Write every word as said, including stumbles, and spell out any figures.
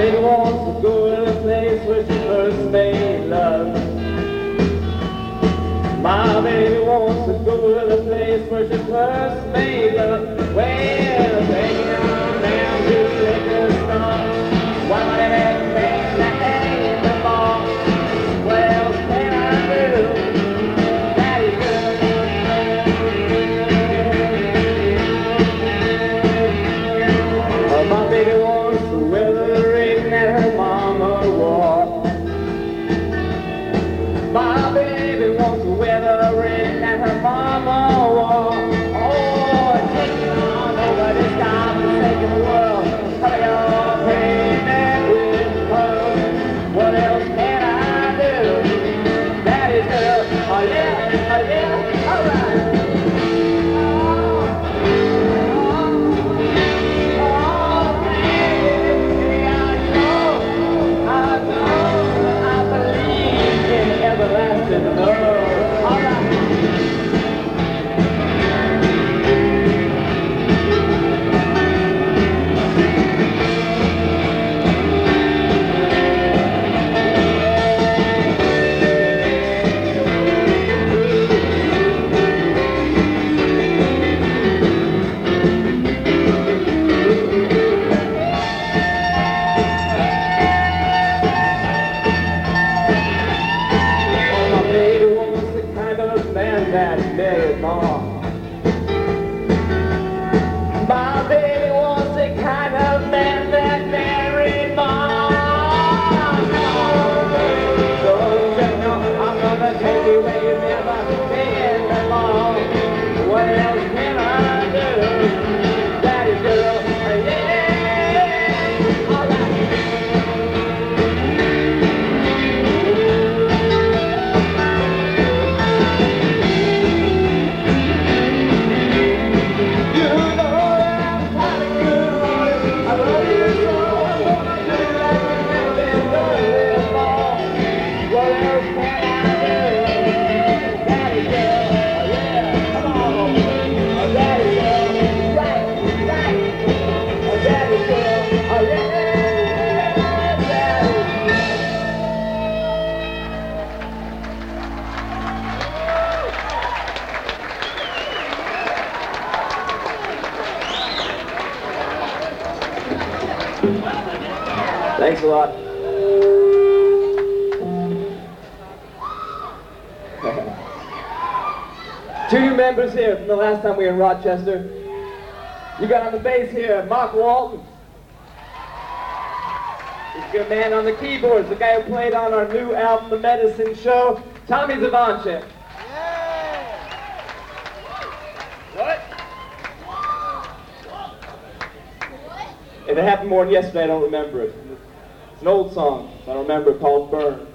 baby wants to go to the place where she first made love. My baby wants to go to the place where she first made love. Well, take it on down to the liquor store. Why would it have been that hang in the bar? Well, can I do? That is good. Oh, my baby wants to wear the ring that her mama wore. My baby wants to wear the ring that her mama wore. Oh, take it on over this godforsaken world. Hurry up, pain and with her. What else can I do? That is good. Oh yeah, oh yeah, all right. That married mom. My baby wants the kind of man that married mom. Don't you know I'm gonna take you where you never been before. What else can I do? Daddy girl, yeah, all right. Thanks a lot. Two new members here from the last time we were in Rochester. You got on the bass here, Mark Walton. He's a good man on the keyboards, the guy who played on our new album, The Medicine Show, Tommy Zavanchik. What? If it happened more than yesterday, I don't remember it. It's an old song, I don't remember it, called Burn.